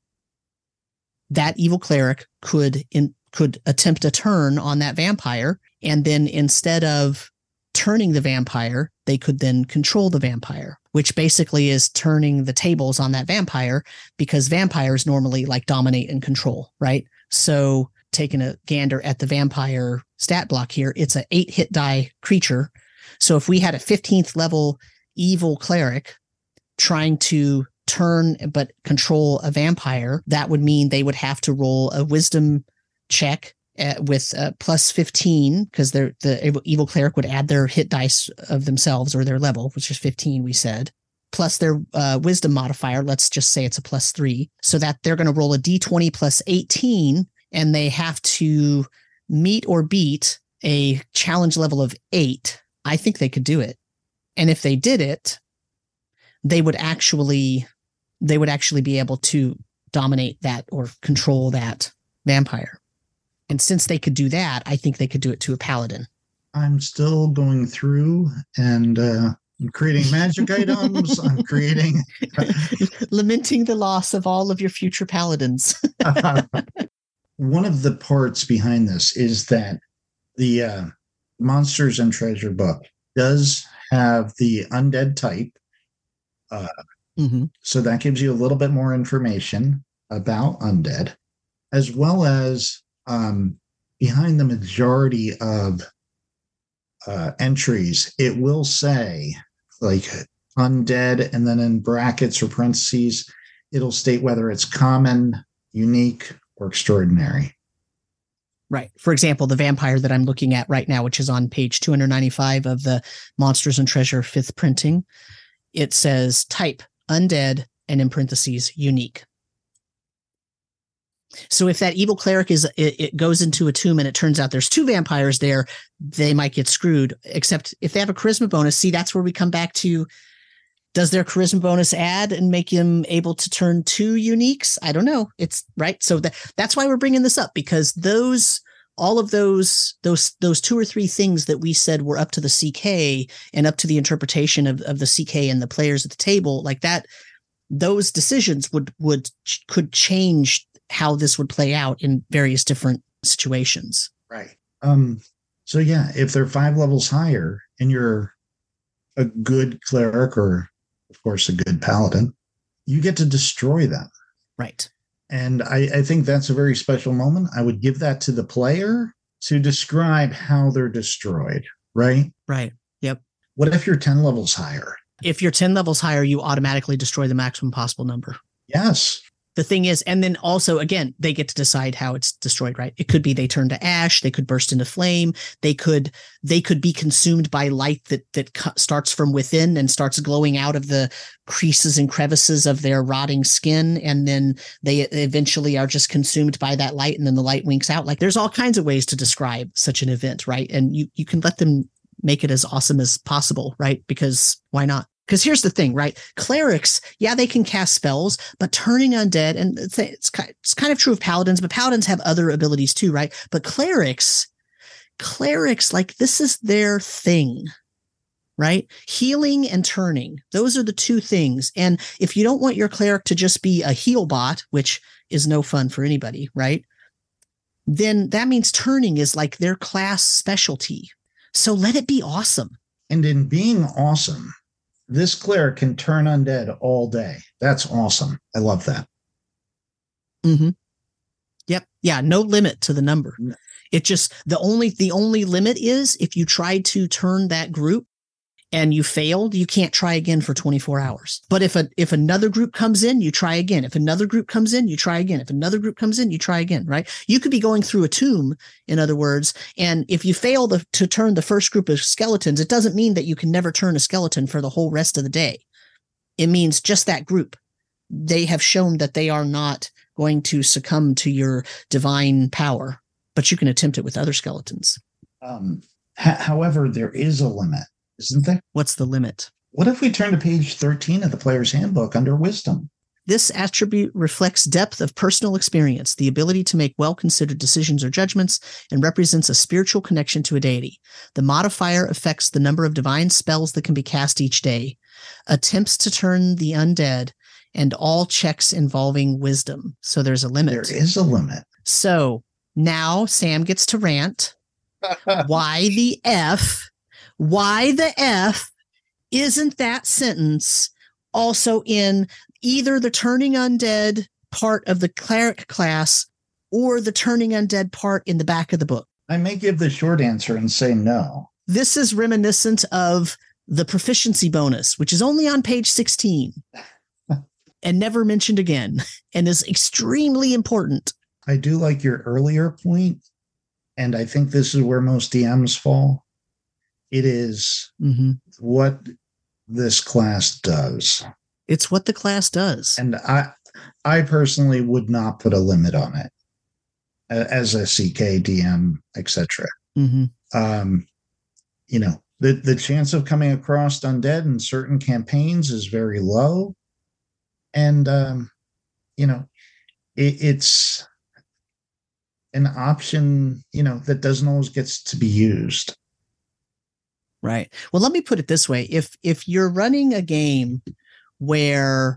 Speaker 2: that evil cleric could attempt a turn on that vampire, and then instead of turning the vampire, they could then control the vampire, which basically is turning the tables on that vampire, because vampires normally like dominate and control, right? So taking a gander at the vampire stat block here, it's a 8 hit die creature. So if we had a 15th level evil cleric trying to turn but control a vampire, that would mean they would have to roll a wisdom check with plus 15, because the evil cleric would add their hit dice of themselves or their level, which is 15, we said, plus their wisdom modifier. Let's just say it's a plus 3, so that they're going to roll a d20 plus 18, and they have to meet or beat a challenge level of 8. I think they could do it. And if they did it, they would actually be able to dominate that or control that vampire. And since they could do that, I think they could do it to a paladin.
Speaker 1: I'm still going through and I'm creating magic items. I'm creating...
Speaker 2: Lamenting the loss of all of your future paladins.
Speaker 1: One of the parts behind this is that the Monsters and Treasure book does have the undead type. So that gives you a little bit more information about undead, as well as behind the majority of entries, it will say like undead, and then in brackets or parentheses, it'll state whether it's common, unique, or extraordinary.
Speaker 2: Right. For example, the vampire that I'm looking at right now, which is on page 295 of the Monsters and Treasure 5th printing, it says type undead and in parentheses unique. So if that evil cleric it goes into a tomb and it turns out there's 2 vampires there, they might get screwed. Except if they have a charisma bonus, see, that's where we come back to, does their charisma bonus add and make him able to turn 2 uniques? I don't know. It's right. So that's why we're bringing this up, because all of those 2 or 3 things that we said were up to the CK and up to the interpretation of the CK and the players at the table, like that, those decisions could change how this would play out in various different situations.
Speaker 1: Right. So yeah, if they're 5 levels higher and you're a good cleric or, of course, a good paladin, you get to destroy them.
Speaker 2: Right.
Speaker 1: And I think that's a very special moment. I would give that to the player to describe how they're destroyed. Right.
Speaker 2: Right. Yep.
Speaker 1: What if you're 10 levels higher?
Speaker 2: If you're 10 levels higher, you automatically destroy the maximum possible number.
Speaker 1: Yes.
Speaker 2: The thing is, and then also, again, they get to decide how it's destroyed, right? It could be they turn to ash. They could burst into flame. They could be consumed by light that starts from within and starts glowing out of the creases and crevices of their rotting skin. And then they eventually are just consumed by that light. And then the light winks out. Like, there's all kinds of ways to describe such an event, right? And you can let them make it as awesome as possible, right? Because why not? Because here's the thing, right? Clerics, yeah, they can cast spells, but turning undead, and it's kind of true of paladins, but paladins have other abilities too, right? But clerics, like, this is their thing, right? Healing and turning, those are the 2 things. And if you don't want your cleric to just be a heal bot, which is no fun for anybody, right? Then that means turning is like their class specialty. So let it be awesome.
Speaker 1: And in being awesome, this cleric can turn undead all day. That's awesome. I love that.
Speaker 2: Mm-hmm. Yep. Yeah. No limit to the number.
Speaker 1: No.
Speaker 2: It just, the only limit is if you try to turn that group and you failed, you can't try again for 24 hours. But if another group comes in, you try again. If another group comes in, you try again. If another group comes in, you try again, right? You could be going through a tomb, in other words, and if you fail to turn the first group of skeletons, it doesn't mean that you can never turn a skeleton for the whole rest of the day. It means just that group. They have shown that they are not going to succumb to your divine power, but you can attempt it with other skeletons.
Speaker 1: However, there is a limit, isn't there?
Speaker 2: What's the limit?
Speaker 1: What if we turn to page 13 of the player's handbook under wisdom?
Speaker 2: This attribute reflects depth of personal experience, the ability to make well-considered decisions or judgments, and represents a spiritual connection to a deity. The modifier affects the number of divine spells that can be cast each day, attempts to turn the undead, and all checks involving wisdom. So there's a limit.
Speaker 1: There is a limit.
Speaker 2: So now Sam gets to rant. Why the F? Why the F isn't that sentence also in either the turning undead part of the cleric class or the turning undead part in the back of the book?
Speaker 1: I may give the short answer and say no.
Speaker 2: This is reminiscent of the proficiency bonus, which is only on page 16 and never mentioned again and is extremely important.
Speaker 1: I do like your earlier point, and I think this is where most DMs fall. It is what this class does.
Speaker 2: It's what the class does.
Speaker 1: And I personally would not put a limit on it as a CK, DM, etc. You know, the chance of coming across undead in certain campaigns is very low. And, you know, it's an option, you know, that doesn't always get to be used.
Speaker 2: Right. Well, let me put it this way. If you're running a game where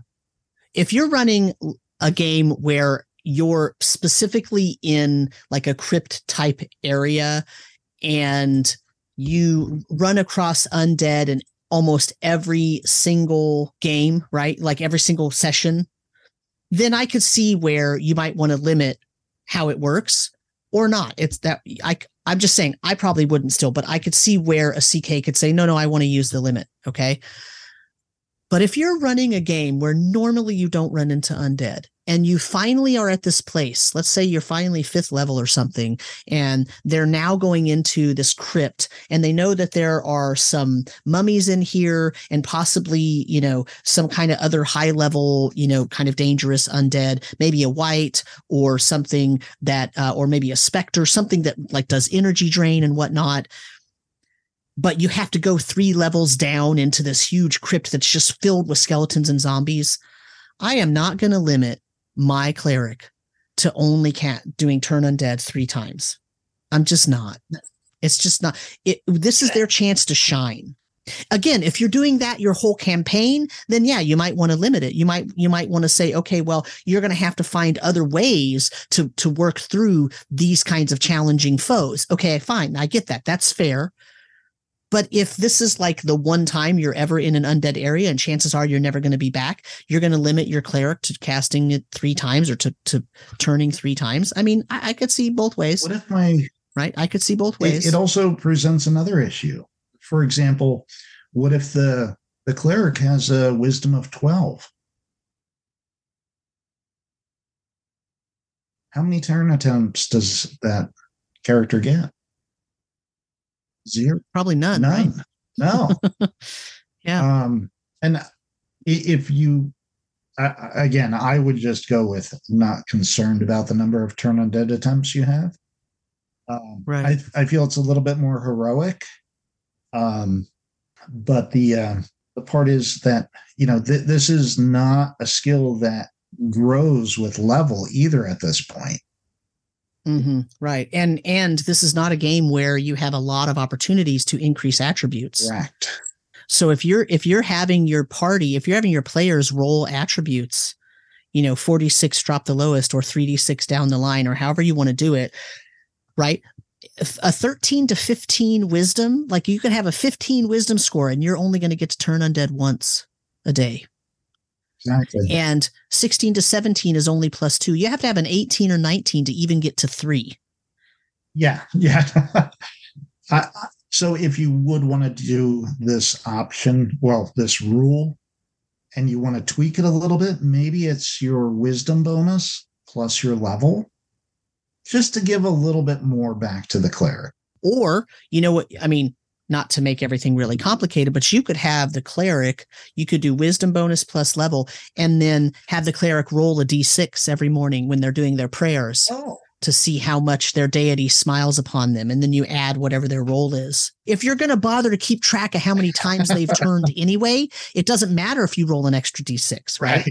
Speaker 2: you're specifically in like a crypt type area and you run across undead in almost every single game, right? Like every single session, then I could see where you might want to limit how it works or not. It's that I'm just saying I probably wouldn't still, but I could see where a CK could say, no, I want to use the limit. Okay. But if you're running a game where normally you don't run into undead and you finally are at this place, let's say you're finally 5th level or something, and they're now going into this crypt, and they know that there are some mummies in here and possibly, some kind of other high level, kind of dangerous undead, maybe a wight or something that, or maybe a specter, something that like does energy drain and whatnot. But you have to go 3 levels down into this huge crypt that's just filled with skeletons and zombies. I am not going to limit my cleric to only doing turn undead 3 times. I'm just not. It's just not. This is their chance to shine. Again, if you're doing that your whole campaign, then yeah, you might want to limit it. You might want to say, okay, well, you're going to have to find other ways to work through these kinds of challenging foes. Okay, fine. I get that. That's fair. But if this is like the one time you're ever in an undead area and chances are you're never going to be back, you're going to limit your cleric to casting it 3 times or to turning 3 times. I mean, I could see both ways.
Speaker 1: What if
Speaker 2: right? I could see both ways.
Speaker 1: It also presents another issue. For example, what if the cleric has a wisdom of 12? How many turn attempts does that character get? 0?
Speaker 2: Probably none.
Speaker 1: None.
Speaker 2: Right?
Speaker 1: No.
Speaker 2: Yeah.
Speaker 1: And if you, again, I would just go with not concerned about the number of turn undead attempts you have.
Speaker 2: Right.
Speaker 1: I feel it's a little bit more heroic. But the part is that, this is not a skill that grows with level either at this point.
Speaker 2: Mm-hmm. Right. And this is not a game where you have a lot of opportunities to increase attributes.
Speaker 1: Correct.
Speaker 2: So if you're having your players roll attributes, 46 drop the lowest or 3d6 down the line or however you want to do it, right? A 13 to 15 wisdom, like you could have a 15 wisdom score and you're only going to get to turn undead once a day.
Speaker 1: Exactly.
Speaker 2: And 16 to 17 is only +2. You have to have an 18 or 19 to even get to 3.
Speaker 1: Yeah. So if you would want to do this option, this rule, and you want to tweak it a little bit, maybe it's your wisdom bonus plus your level, just to give a little bit more back to the cleric.
Speaker 2: Or, not to make everything really complicated, but you could have the cleric, you could do wisdom bonus plus level, and then have the cleric roll a d6 every morning when they're doing their prayers to see how much their deity smiles upon them. And then you add whatever their roll is. If you're going to bother to keep track of how many times they've turned anyway, it doesn't matter if you roll an extra d6, right?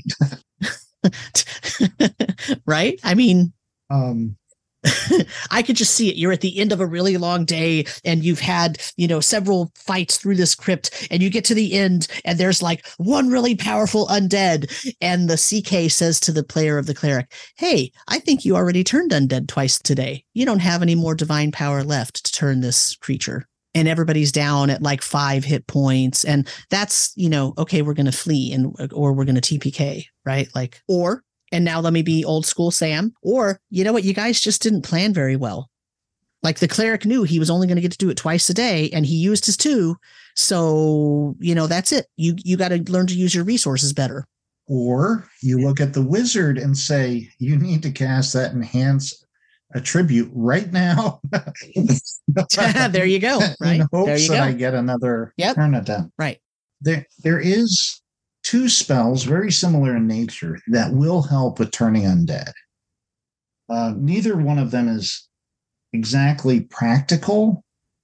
Speaker 2: Right? I mean, I could just see it. You're at the end of a really long day and you've had, several fights through this crypt and you get to the end and there's like one really powerful undead. And the CK says to the player of the cleric, hey, I think you already turned undead twice today. You don't have any more divine power left to turn this creature. And everybody's down at like 5 hit points. And that's, okay, we're going to flee or we're going to TPK, right? And now let me be old school Sam. Or, you know what? You guys just didn't plan very well. Like the cleric knew he was only going to get to do it twice a day and he used his 2. So, that's it. You got to learn to use your resources better.
Speaker 1: Or you look at the wizard and say, you need to cast that enhance attribute right now.
Speaker 2: There you go. Right.
Speaker 1: In hopes that I get another turn attempt.
Speaker 2: Right.
Speaker 1: There is 2 spells very similar in nature that will help with turning undead. Neither one of them is exactly practical.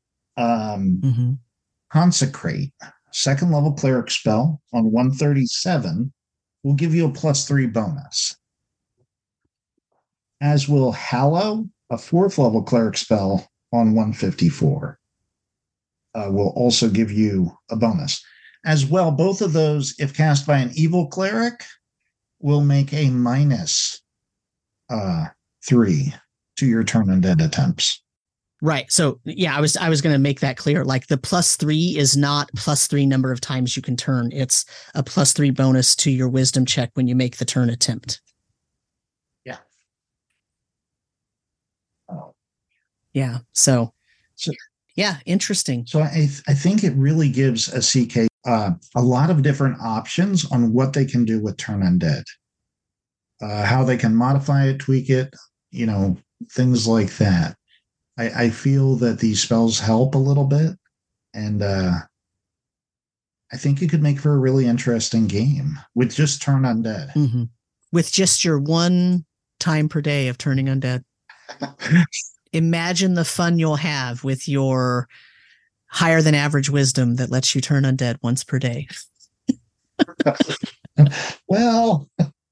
Speaker 1: Consecrate, 2nd level cleric spell on 137, will give you a +3 bonus. As will Hallow, a 4th level cleric spell on 154, will also give you a bonus. As well, both of those, if cast by an evil cleric, will make a -3 to your turn undead attempts.
Speaker 2: Right. So yeah, I was going to make that clear. Like the +3 is not +3 number of times you can turn. It's a +3 bonus to your wisdom check when you make the turn attempt.
Speaker 1: Yeah.
Speaker 2: Yeah. So yeah, interesting.
Speaker 1: So I think it really gives a CK a lot of different options on what they can do with turn undead. how they can modify it, tweak it, things like that. I feel that these spells help a little bit, and I think it could make for a really interesting game with just turn undead.
Speaker 2: Mm-hmm. With just your one time per day of turning undead. Imagine the fun you'll have with your higher than average wisdom that lets you turn undead once per day.
Speaker 1: Well,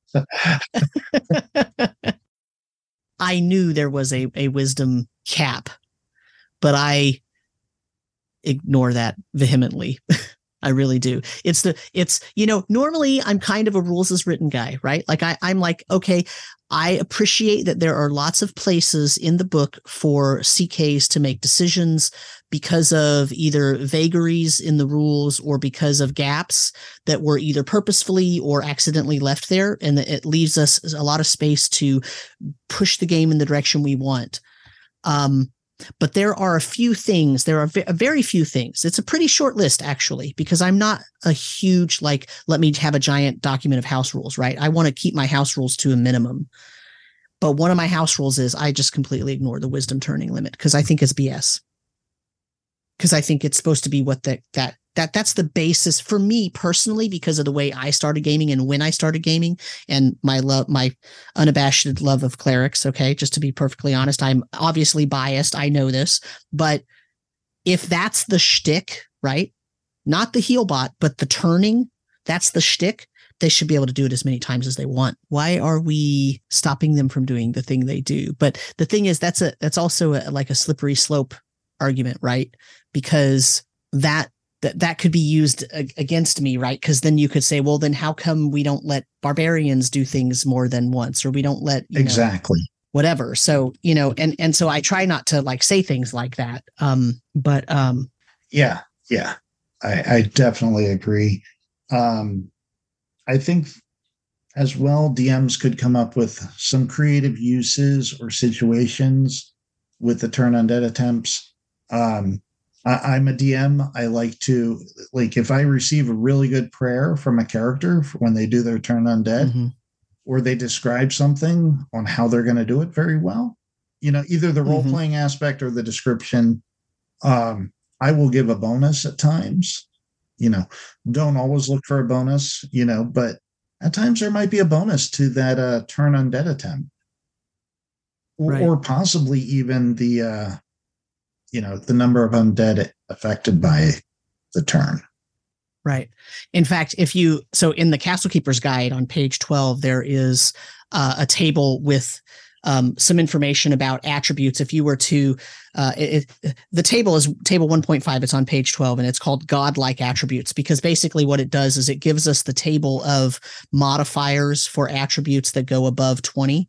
Speaker 2: I knew there was a wisdom cap, but I ignore that vehemently. I really do. Normally I'm kind of a rules as written guy, right? Like I'm like, okay, I appreciate that there are lots of places in the book for CKs to make decisions because of either vagaries in the rules or because of gaps that were either purposefully or accidentally left there. And it leaves us a lot of space to push the game in the direction we want. But there are a few things. There are very few things. It's a pretty short list, actually, because I'm not a huge, let me have a giant document of house rules, right? I want to keep my house rules to a minimum. But one of my house rules is I just completely ignore the wisdom turning limit because I think it's BS. Because I think it's supposed to be what that's the basis for me personally, because of the way I started gaming and when I started gaming and my unabashed love of clerics. Okay. Just to be perfectly honest, I'm obviously biased. I know this, but if that's the shtick, right? Not the heal bot, but the turning, that's the shtick. They should be able to do it as many times as they want. Why are we stopping them from doing the thing they do? But the thing is, that's also like a slippery slope argument, right? Because that could be used against me, right? Because then you could say, well, then how come we don't let barbarians do things more than once, or we don't let
Speaker 1: exactly
Speaker 2: whatever. So and so I try not to say things like that.
Speaker 1: Yeah, I definitely agree. I think as well, DMs could come up with some creative uses or situations with the turn undead attempts. I'm a DM. I like to, if I receive a really good prayer from a character when they do their turn undead, mm-hmm. or they describe something on how they're going to do it very well, either the role-playing mm-hmm. aspect or the description, I will give a bonus at times. Don't always look for a bonus, but at times there might be a bonus to that turn undead attempt. Right. Or possibly even the number of undead affected by the turn.
Speaker 2: Right. In fact, in the Castle Keeper's Guide on page 12, there is a table with some information about attributes. If you were to, the table is table 1.5. It's on page 12, and it's called Godlike Attributes, because basically what it does is it gives us the table of modifiers for attributes that go above 20.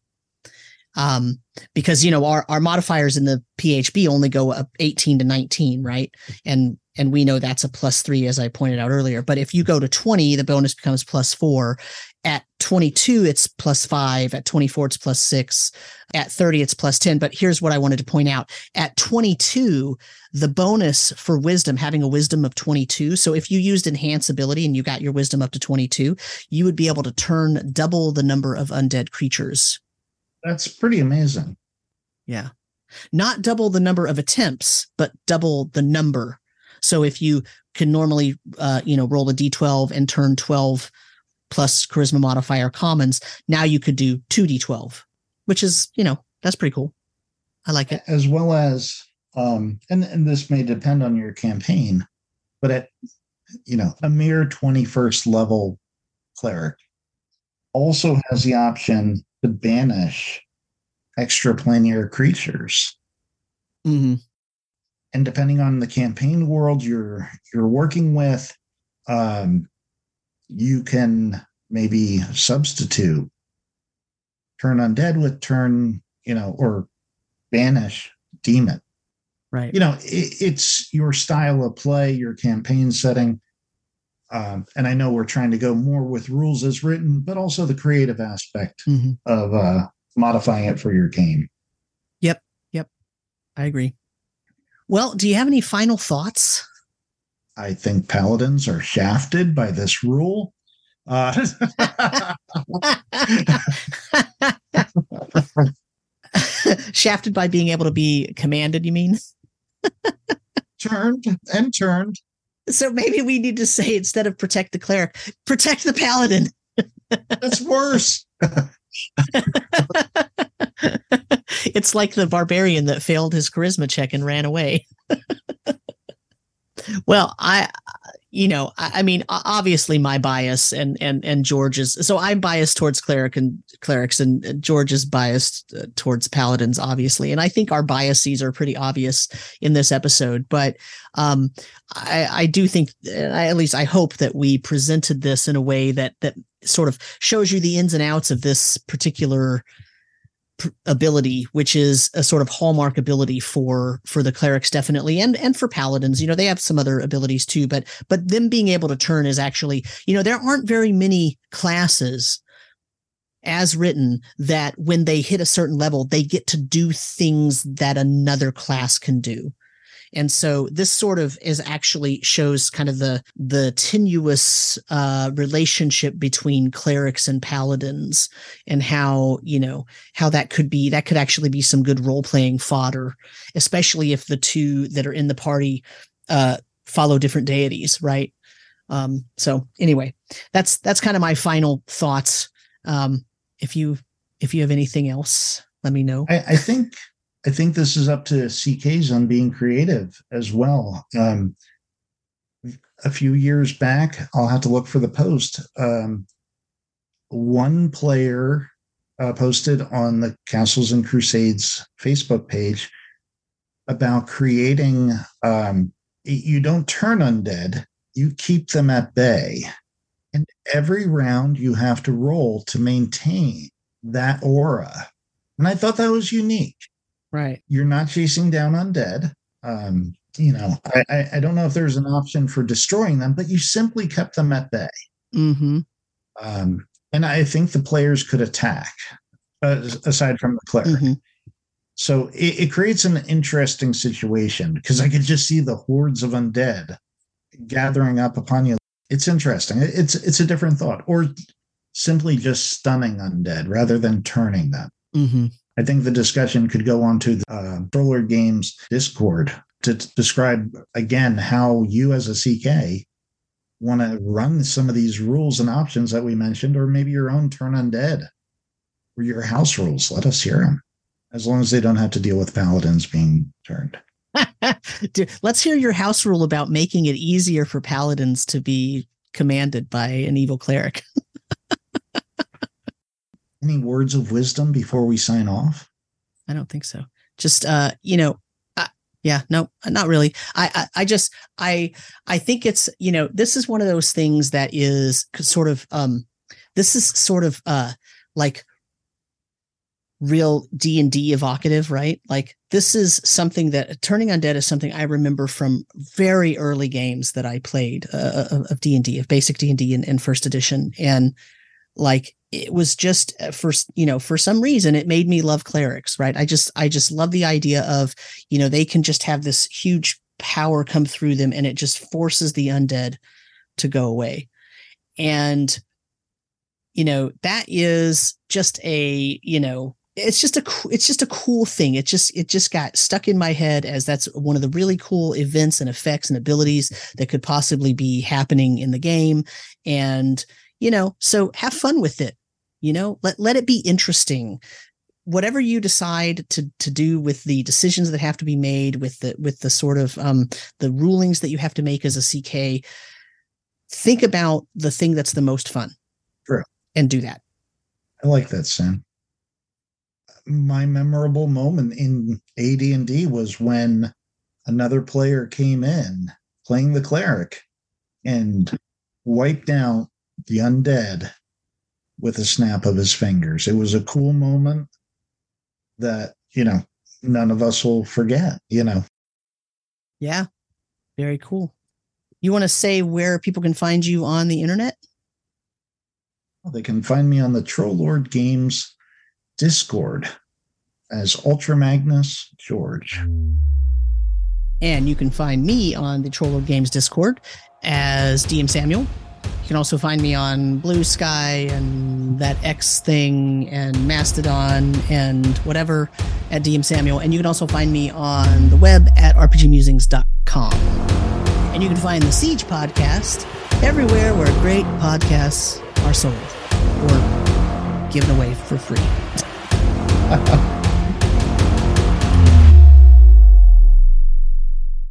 Speaker 2: Because our modifiers in the PHB only go up 18 to 19, right? And we know that's a +3, as I pointed out earlier. But if you go to 20, the bonus becomes +4. At 22, it's +5. At 24, it's +6. At 30, it's +10. But here's what I wanted to point out. At 22, the bonus for wisdom, having a wisdom of 22. So if you used enhance ability and you got your wisdom up to 22, you would be able to turn double the number of undead creatures.
Speaker 1: That's pretty amazing.
Speaker 2: Yeah. Not double the number of attempts, but double the number. So if you can normally, roll a D12 and turn 12 plus charisma modifier commons, now you could do 2D12, which is, that's pretty cool. I like it.
Speaker 1: As well as, and this may depend on your campaign, but at, a mere 21st level cleric also has the option to banish extraplanar creatures.
Speaker 2: Mm-hmm.
Speaker 1: And depending on the campaign world you're working with, you can maybe substitute turn undead with turn, or banish demon.
Speaker 2: Right.
Speaker 1: It's your style of play, your campaign setting. And I know we're trying to go more with rules as written, but also the creative aspect mm-hmm. of modifying it for your game.
Speaker 2: Yep. I agree. Well, do you have any final thoughts?
Speaker 1: I think paladins are shafted by this rule.
Speaker 2: Shafted by being able to be commanded, you mean?
Speaker 1: Turned and turned.
Speaker 2: So maybe we need to say, instead of protect the cleric, protect the paladin.
Speaker 1: That's worse.
Speaker 2: It's like the barbarian that failed his charisma check and ran away. Well, I mean, obviously my bias and George's. So I'm biased towards clerics, and George is biased towards paladins, obviously. And I think our biases are pretty obvious in this episode. But I do think, at least I hope, that we presented this in a way that sort of shows you the ins and outs of this particular ability, which is a sort of hallmark ability for the clerics, definitely, and for paladins. They have some other abilities too, but them being able to turn is actually, there aren't very many classes as written that when they hit a certain level, they get to do things that another class can do. And so this sort of shows kind of the tenuous relationship between clerics and paladins, and how that could actually be some good role-playing fodder, especially if the two that are in the party follow different deities, right? So anyway, that's kind of my final thoughts. If you have anything else, let me know.
Speaker 1: I think this is up to CKs on being creative as well. A few years back, I'll have to look for the post. One player posted on the Castles and Crusades Facebook page about creating, you don't turn undead, you keep them at bay. And every round you have to roll to maintain that aura. And I thought that was unique.
Speaker 2: Right.
Speaker 1: You're not chasing down undead. I don't know if there's an option for destroying them, but you simply kept them at bay.
Speaker 2: Mm-hmm.
Speaker 1: And I think the players could attack, aside from the cleric. Mm-hmm. So it creates an interesting situation, because I could just see the hordes of undead gathering up upon you. It's interesting. It's a different thought. Or simply just stunning undead rather than turning them.
Speaker 2: Mm-hmm.
Speaker 1: I think the discussion could go on to the Troll Lord Games Discord to describe, again, how you as a CK want to run some of these rules and options that we mentioned, or maybe your own turn undead or your house rules. Let us hear them, as long as they don't have to deal with paladins being turned.
Speaker 2: Let's hear your house rule about making it easier for paladins to be commanded by an evil cleric.
Speaker 1: Any words of wisdom before we sign off?
Speaker 2: I don't think so. Just, yeah, no, not really. I think it's, this is one of those things that is sort of, like real D&D evocative, right? Like, this is something that turning undead is something I remember from very early games that I played of D&D, of basic D&D in first edition. And like, it was just for some reason it made me love clerics, right? I just love the idea of, they can just have this huge power come through them, and it just forces the undead to go away. And, that is just it's just a cool thing. It just got stuck in my head as that's one of the really cool events and effects and abilities that could possibly be happening in the game. And, so have fun with it. Let it be interesting. Whatever you decide to do with the decisions that have to be made, with the sort of the rulings that you have to make as a CK, think about the thing that's the most fun.
Speaker 1: True.
Speaker 2: And do that.
Speaker 1: I like that, Sam. My memorable moment in AD&D was when another player came in playing the cleric and wiped out the undead with a snap of his fingers. It was a cool moment that, none of us will forget,
Speaker 2: Yeah. Very cool. You want to say where people can find you on the internet?
Speaker 1: Well, they can find me on the Troll Lord Games Discord as Ultra Magnus George.
Speaker 2: And you can find me on the Troll Lord Games Discord as DM Samuel. You can also find me on Blue Sky and that X thing and Mastodon and whatever at DM Samuel. And you can also find me on the web at rpgmusings.com. And you can find the Siege podcast everywhere where great podcasts are sold or given away for free.